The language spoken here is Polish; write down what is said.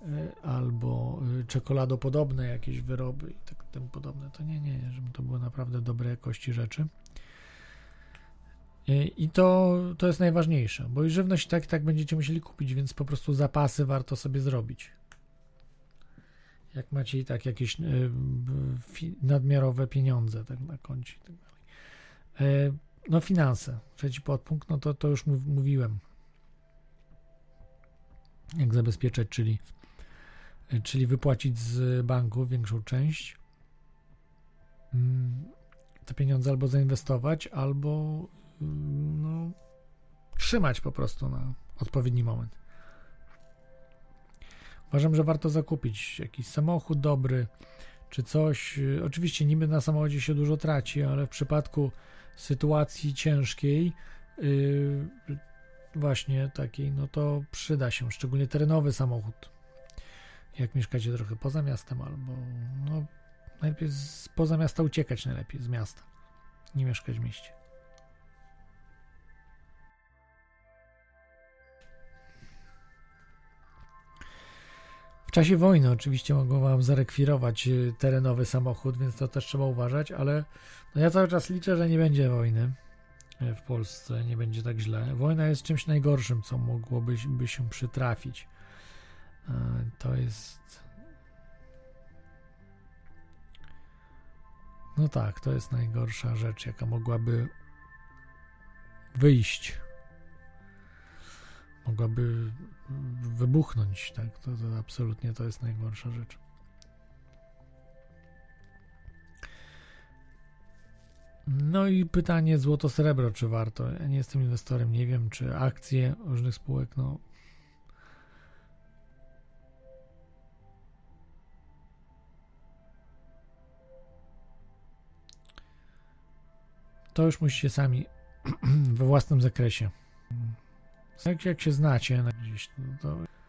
albo czekoladopodobne jakieś wyroby i tak tym podobne. To nie, żeby to były naprawdę dobrej jakości rzeczy. I to jest najważniejsze, bo i żywność tak będziecie musieli kupić, więc po prostu zapasy warto sobie zrobić. Jak macie i tak jakieś nadmiarowe pieniądze tak na koncie i tak dalej. No finanse, trzeci podpunkt, no to już mówiłem. Jak zabezpieczać, czyli wypłacić z banku większą część. Te pieniądze albo zainwestować, albo trzymać po prostu na odpowiedni moment. Uważam, że warto zakupić jakiś samochód dobry, czy coś. Oczywiście niby na samochodzie się dużo traci, ale w przypadku sytuacji ciężkiej, właśnie takiej, no to przyda się, szczególnie terenowy samochód. Jak mieszkacie trochę poza miastem, albo najlepiej poza miasta uciekać, najlepiej z miasta, nie mieszkać w mieście. W czasie wojny oczywiście mogą wam zarekwirować terenowy samochód, więc to też trzeba uważać, ale ja cały czas liczę, że nie będzie wojny w Polsce, nie będzie tak źle. Wojna jest czymś najgorszym, co mogłoby się przytrafić. To jest... No tak, to jest najgorsza rzecz, jaka mogłaby wyjść. Mogłaby wybuchnąć, tak? To absolutnie to jest najgorsza rzecz. No i pytanie złoto-srebro, czy warto? Ja nie jestem inwestorem, nie wiem, czy akcje różnych spółek, to już musicie sami we własnym zakresie. Jak się znacie gdzieś, to